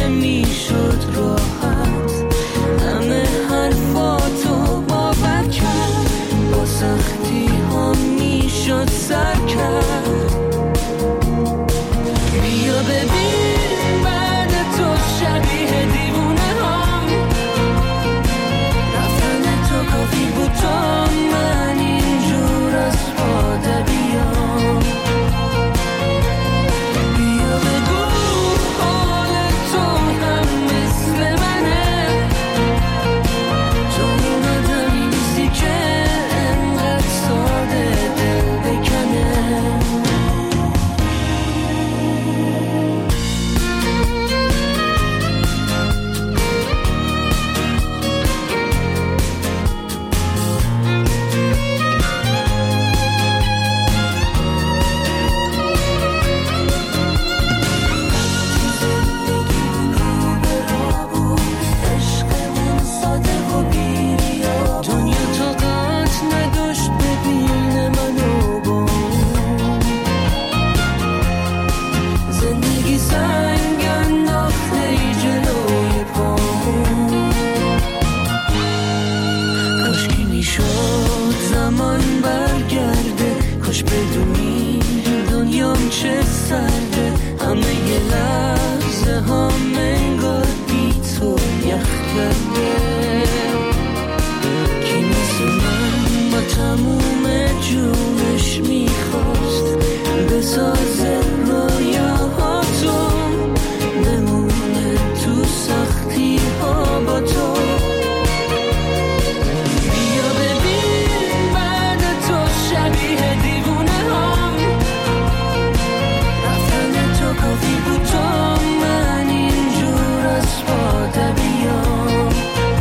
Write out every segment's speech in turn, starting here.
نمیشد راحت، همه حرفاتو باور کرد، با سختی ها میشد سر کرد. بیا ببین بعد تو شبیه دیوونه هم، رفتن تو کافی بود تا من اینجور از پاده بیام. بیا بگو حال تو هم مثل منه، تو اون آدمی نیستی که انقدر ساده دل بکنه. چه سرده همه یه لحظه ها منگار بی تو یخ کرده. کی مثل من با تموم جونش میخواست بسازه رویاهاتو، بمونه تو سختی ها با تو. بیا ببین بعد تو شبیه دیوونه هم، کافی بود تا من اینجور از پاده بیام.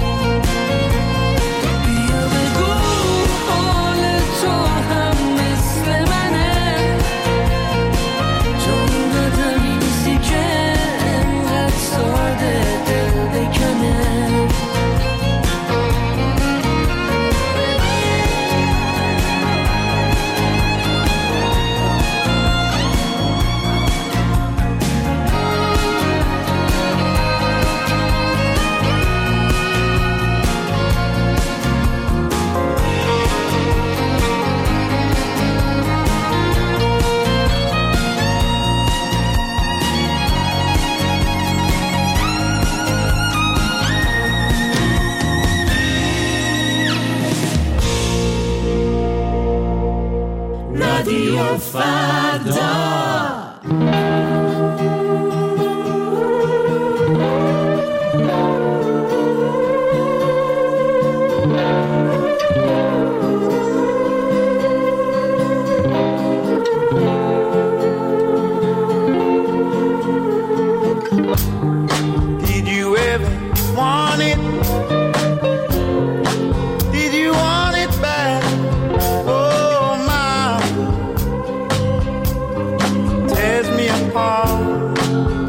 بیا بگو حال تو هم مثل منه، تو اون آدمی نیستی که انقدر ساده دل بکنه. رادیو فردا. Did you ever want it? Did you want it bad? Oh my, tears me apart.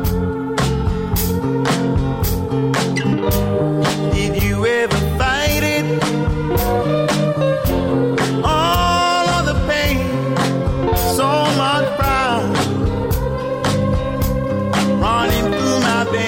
Did you ever fight it? All of the pain, so much pride running through my veins.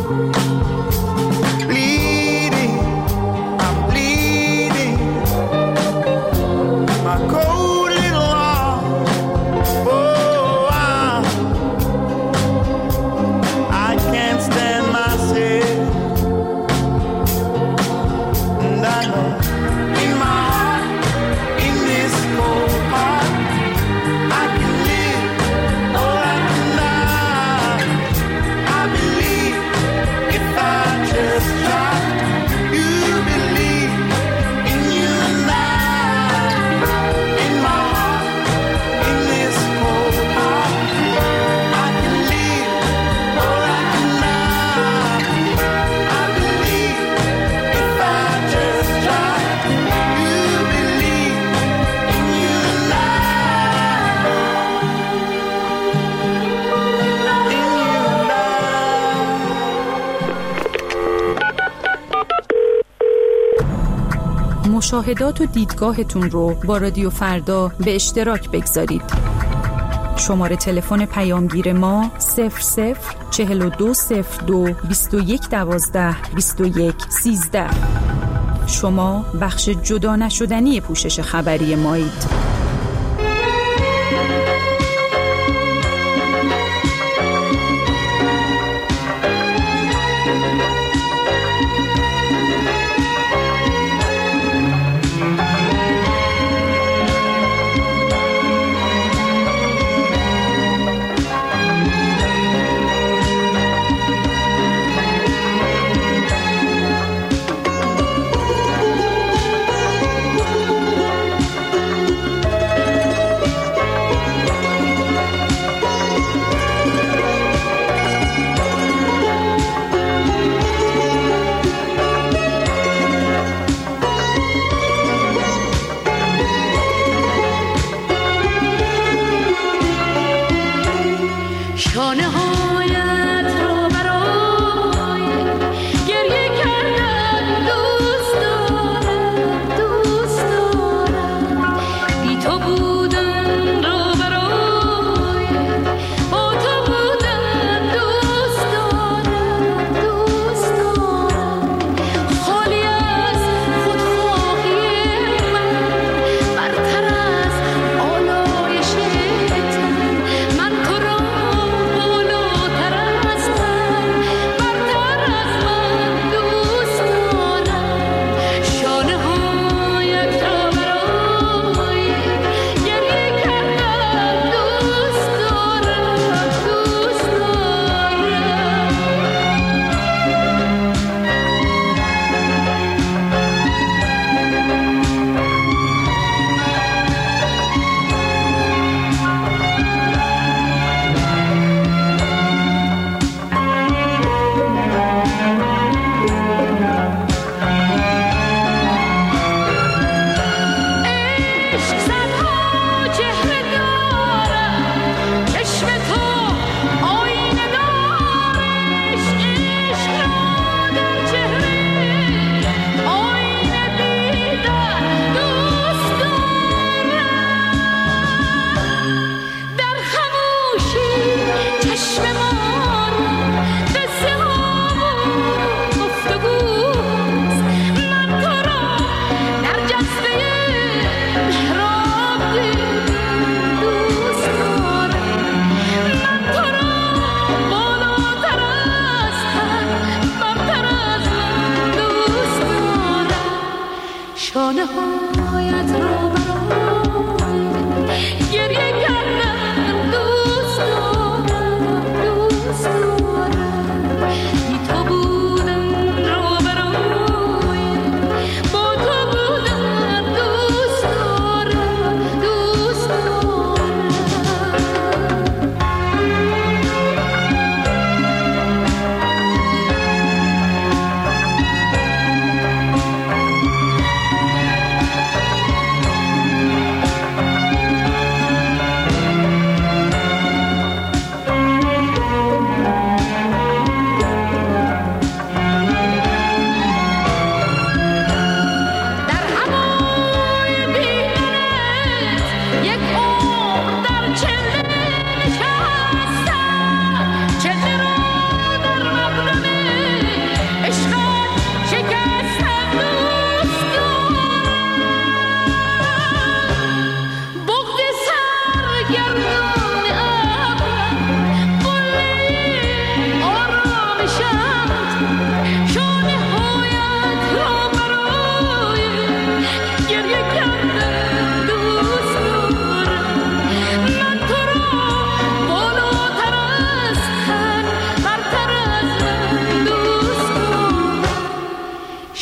bleeding, I'm bleeding. My cold little arm, oh, I can't stand myself. And I know in my heart, in this cold heart, I can live or I can die. I believe if I just try. You believe in you and I. In my heart, in this cold heart, I can live or I can die. I believe if I just try. You believe in you and I. مشاهدات و دیدگاهتون رو با رادیو فردا به اشتراک بگذارید. شماره تلفن پیامگیر ما 004202 2112 2113. شما بخش جدا نشدنی پوشش خبری مایید.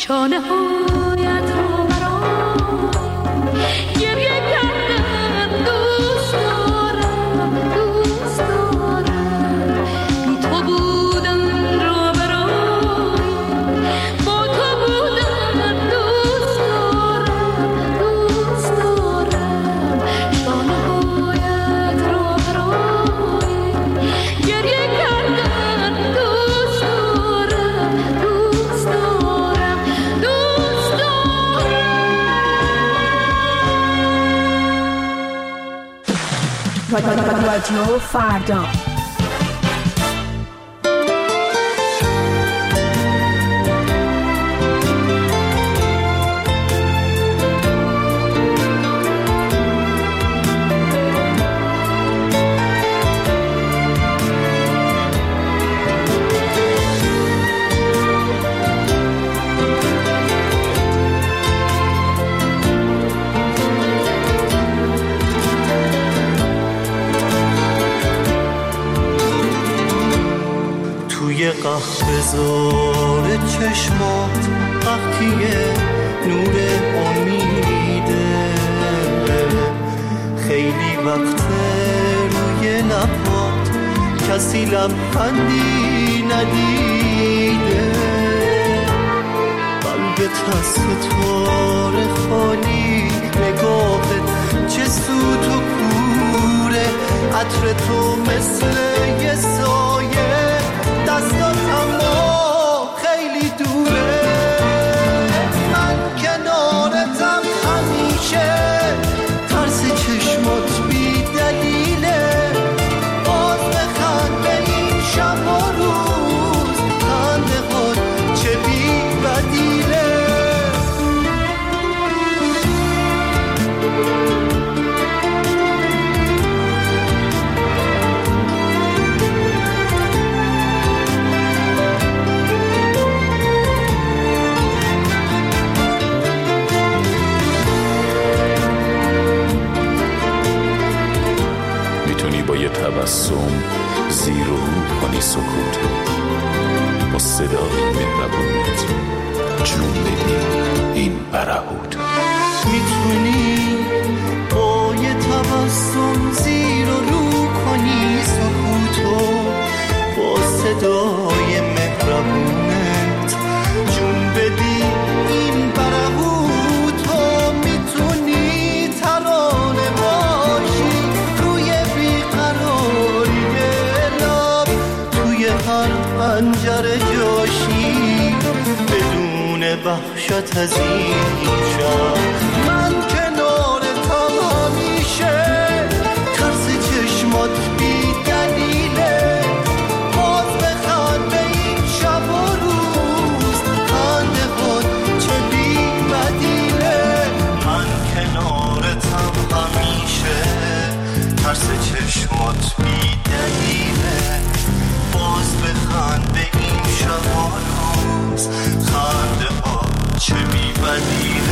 شانه هایت رو برام گریه کردن دوست دارم دوست دارم بی تو بودن رو برام با تو بودن دوست دارم دوست دارم شانه هایت رو برام گریه کردن دوست دارم دوست دارم دوست دارم رادیو فردا. قهوه‌زار چشمات وقتیه نور امیده خیلی وقته روی لبات کسی لبخندی ندیده قلبت از ستاره خالی نگاهت چه سوت و کوره عطر تو مثل یه سایه دستاتم خیلی دوره من کنارتم همیشه ترس چشمات بی دلیله باز بخند به این شب و روز خنده خود چه بی بدیله تبسم زیر و رو کنی سکوت با صدای مهربونت جون بدی این برهوت میتونی با یه تبسم زیر و رو کنی سکوتو با صدای مهربونت جون بدی این برهوتو میتونی ترانه باشی روی بیقراری لب توی هر پنجره جاشی بدون وحشت از این شب من کنارتم همیشه ترس چشمات بی دلیله باز بخند به این شب و روز خنده خود چه بی بدیله من کنارتم همیشه ترس چشمات بی دلیله باز بخند به این شب و روز خنده ها چه بی بدیله